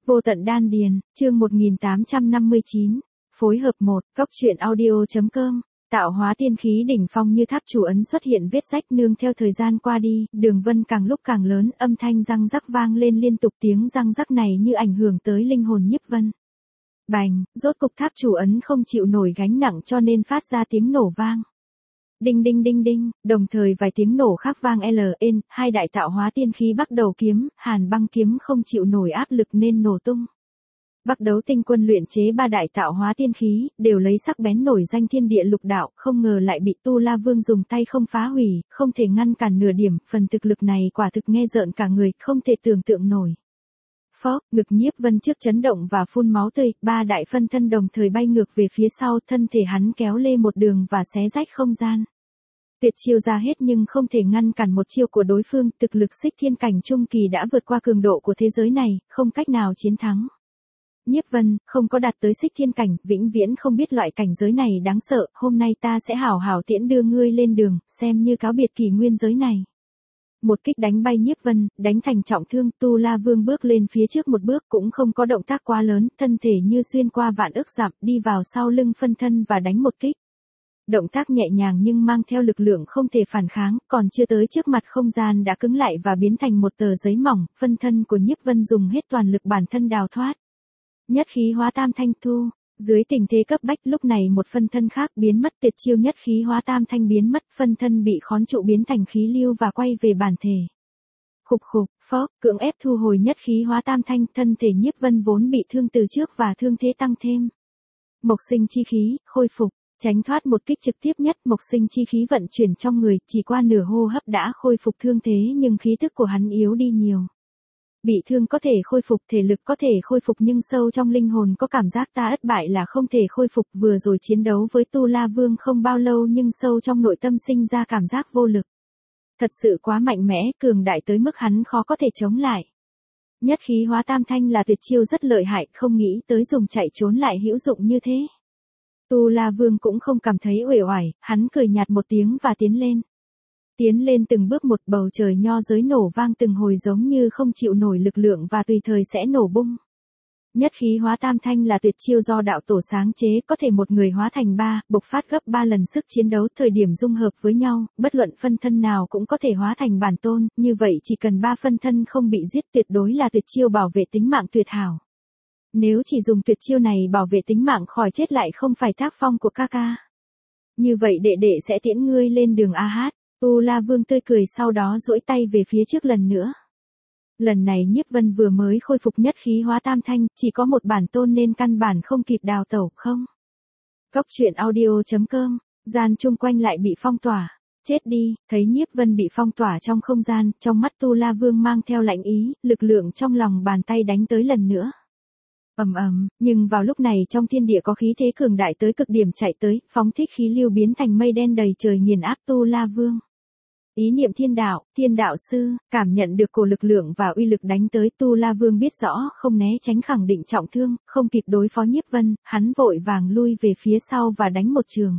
Vô tận đan điền, chương 1859, phối hợp 1, cốc truyện audio.com, tạo hóa tiên khí đỉnh phong như tháp chủ ấn xuất hiện vết rách nương theo thời gian qua đi, đường vân càng lúc càng lớn, âm thanh răng rắc vang lên liên tục, tiếng răng rắc này như ảnh hưởng tới linh hồn Nhiếp Vân. Bành, rốt cục tháp chủ ấn không chịu nổi gánh nặng cho nên phát ra tiếng nổ vang. Đinh đinh đinh đinh, đồng thời vài tiếng nổ khác vang lên, hai đại tạo hóa tiên khí bắt đầu kiếm, Hàn Băng kiếm không chịu nổi áp lực nên nổ tung. Bắc Đấu Tinh Quân luyện chế ba đại tạo hóa tiên khí, đều lấy sắc bén nổi danh thiên địa lục đạo, không ngờ lại bị Tu La Vương dùng tay không phá hủy, không thể ngăn cản nửa điểm, phần thực lực này quả thực nghe rợn cả người, không thể tưởng tượng nổi. Phó, ngực Nhiếp Vân trước chấn động và phun máu tươi, ba đại phân thân đồng thời bay ngược về phía sau, thân thể hắn kéo lê một đường và xé rách không gian. Tuyệt chiêu ra hết nhưng không thể ngăn cản một chiêu của đối phương, thực lực xích thiên cảnh trung kỳ đã vượt qua cường độ của thế giới này, không cách nào chiến thắng. Nhiếp Vân, không có đạt tới xích thiên cảnh, vĩnh viễn không biết loại cảnh giới này đáng sợ, hôm nay ta sẽ hảo hảo tiễn đưa ngươi lên đường, xem như cáo biệt kỷ nguyên giới này. Một kích đánh bay Nhiếp Vân, đánh thành trọng thương, Tu La Vương bước lên phía trước một bước cũng không có động tác quá lớn, thân thể như xuyên qua vạn ức dặm, đi vào sau lưng phân thân và đánh một kích. Động tác nhẹ nhàng nhưng mang theo lực lượng không thể phản kháng, còn chưa tới trước mặt không gian đã cứng lại và biến thành một tờ giấy mỏng, phân thân của Nhiếp Vân dùng hết toàn lực bản thân đào thoát. Nhất khí hóa tam thanh thu, dưới tình thế cấp bách lúc này một phân thân khác biến mất, tuyệt chiêu nhất khí hóa tam thanh biến mất, phân thân bị khốn trụ biến thành khí lưu và quay về bản thể. Khục khục, phó, cưỡng ép thu hồi nhất khí hóa tam thanh, thân thể Nhiếp Vân vốn bị thương từ trước và thương thế tăng thêm. Mộc sinh chi khí, khôi phục, tránh thoát một kích trực tiếp nhất, mộc sinh chi khí vận chuyển trong người, chỉ qua nửa hô hấp đã khôi phục thương thế nhưng khí tức của hắn yếu đi nhiều. Bị thương có thể khôi phục, thể lực có thể khôi phục nhưng sâu trong linh hồn có cảm giác ta thất bại là không thể khôi phục, vừa rồi chiến đấu với Tu La Vương không bao lâu nhưng sâu trong nội tâm sinh ra cảm giác vô lực. Thật sự quá mạnh mẽ, cường đại tới mức hắn khó có thể chống lại. Nhất khí hóa tam thanh là tuyệt chiêu rất lợi hại, không nghĩ tới dùng chạy trốn lại hữu dụng như thế. Tu La Vương cũng không cảm thấy uể oải, hắn cười nhạt một tiếng và tiến lên. Tiến lên từng bước một, bầu trời nho giới nổ vang từng hồi giống như không chịu nổi lực lượng và tùy thời sẽ nổ bung. Nhất khí hóa tam thanh là tuyệt chiêu do đạo tổ sáng chế, có thể một người hóa thành ba, bộc phát gấp 3 lần sức chiến đấu, thời điểm dung hợp với nhau, bất luận phân thân nào cũng có thể hóa thành bản tôn, như vậy chỉ cần 3 phân thân không bị giết tuyệt đối là tuyệt chiêu bảo vệ tính mạng tuyệt hảo. Nếu chỉ dùng tuyệt chiêu này bảo vệ tính mạng khỏi chết lại không phải tác phong của ca ca. Như vậy đệ đệ sẽ tiễn ngươi lên đường AH. Tu La Vương tươi cười sau đó duỗi tay về phía trước lần nữa. Lần này Nhiếp Vân vừa mới khôi phục nhất khí hóa tam thanh, chỉ có một bản tôn nên căn bản không kịp đào tẩu, không. Cốc truyện audio.com, gian chung quanh lại bị phong tỏa. Chết đi, thấy Nhiếp Vân bị phong tỏa trong không gian, trong mắt Tu La Vương mang theo lạnh ý, lực lượng trong lòng bàn tay đánh tới lần nữa. Nhưng vào lúc này trong thiên địa có khí thế cường đại tới cực điểm chạy tới, phóng thích khí lưu biến thành mây đen đầy trời nghiền áp Tu La Vương. Ý niệm thiên đạo sư, cảm nhận được cổ lực lượng và uy lực đánh tới, Tu La Vương biết rõ không né tránh khẳng định trọng thương, không kịp đối phó Nhiếp Vân, hắn vội vàng lui về phía sau và đánh một trường.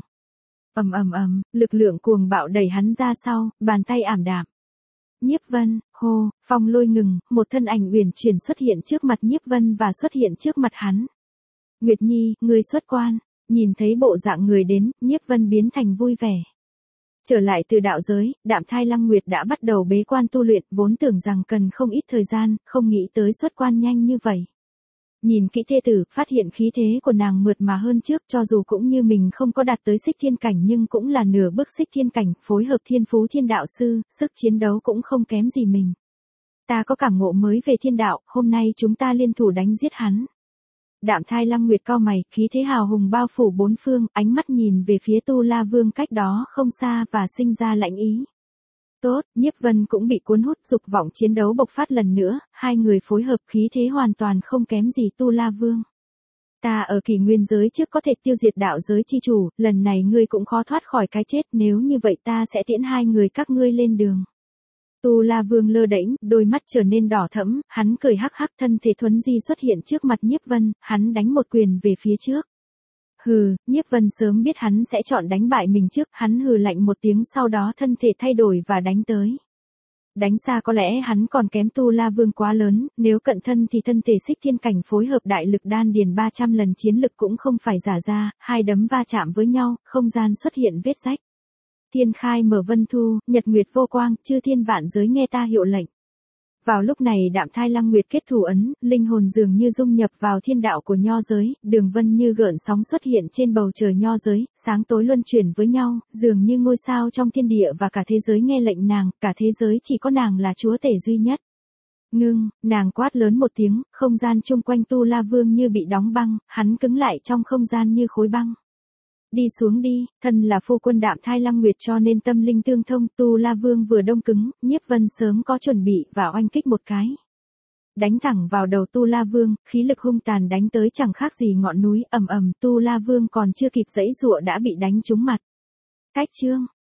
Lực lượng cuồng bạo đẩy hắn ra sau, bàn tay ảm đạm. Nhiếp Vân, hô, phong lôi ngừng, một thân ảnh uyển chuyển xuất hiện trước mặt Nhiếp Vân và xuất hiện trước mặt hắn. Nguyệt Nhi, ngươi xuất quan, nhìn thấy bộ dạng người đến, Nhiếp Vân biến thành vui vẻ. Trở lại từ đạo giới, Đạm Thai Lăng Nguyệt đã bắt đầu bế quan tu luyện, vốn tưởng rằng cần không ít thời gian, không nghĩ tới xuất quan nhanh như vậy. Nhìn kỹ thê tử, phát hiện khí thế của nàng mượt mà hơn trước, cho dù cũng như mình không có đạt tới xích thiên cảnh nhưng cũng là nửa bước xích thiên cảnh, phối hợp thiên phú thiên đạo sư, sức chiến đấu cũng không kém gì mình. Ta có cảm ngộ mới về thiên đạo, hôm nay chúng ta liên thủ đánh giết hắn. Đạm Thai Lăng Nguyệt cau mày, khí thế hào hùng bao phủ bốn phương, ánh mắt nhìn về phía Tu La Vương cách đó không xa và sinh ra lạnh ý. Tốt, Nhiếp Vân cũng bị cuốn hút, dục vọng chiến đấu bộc phát lần nữa, hai người phối hợp khí thế hoàn toàn không kém gì Tu La Vương. Ta ở kỷ nguyên giới trước có thể tiêu diệt đạo giới chi chủ, lần này ngươi cũng khó thoát khỏi cái chết, nếu như vậy ta sẽ tiễn hai người các ngươi lên đường. Tu La Vương lơ đễnh, đôi mắt trở nên đỏ thẫm, hắn cười hắc hắc, thân thể thuấn di xuất hiện trước mặt Nhiếp Vân, hắn đánh một quyền về phía trước. Hừ, Nhiếp Vân sớm biết hắn sẽ chọn đánh bại mình trước, hắn hừ lạnh một tiếng sau đó thân thể thay đổi và đánh tới. Đánh xa có lẽ hắn còn kém Tu La Vương quá lớn, nếu cận thân thì thân thể Xích Thiên Cảnh phối hợp đại lực đan điền 300 lần chiến lực cũng không phải giả ra, hai đấm va chạm với nhau, không gian xuất hiện vết rách. Thiên khai mở vân thu, nhật nguyệt vô quang, chư thiên vạn giới nghe ta hiệu lệnh. Vào lúc này Đạm Thai Lăng Nguyệt kết thủ ấn, linh hồn dường như dung nhập vào thiên đạo của nho giới, đường vân như gợn sóng xuất hiện trên bầu trời nho giới, sáng tối luân chuyển với nhau, dường như ngôi sao trong thiên địa và cả thế giới nghe lệnh nàng, cả thế giới chỉ có nàng là chúa tể duy nhất. Ngưng, nàng quát lớn một tiếng, không gian chung quanh Tu La Vương như bị đóng băng, hắn cứng lại trong không gian như khối băng. Đi xuống đi, thân là phu quân Đạm Thai Lăng Nguyệt cho nên tâm linh tương thông, Tu La Vương vừa đông cứng, Nhiếp Vân sớm có chuẩn bị và oanh kích một cái. Đánh thẳng vào đầu Tu La Vương, khí lực hung tàn đánh tới chẳng khác gì ngọn núi, ầm ầm, Tu La Vương còn chưa kịp giãy giụa đã bị đánh trúng mặt. Cách chương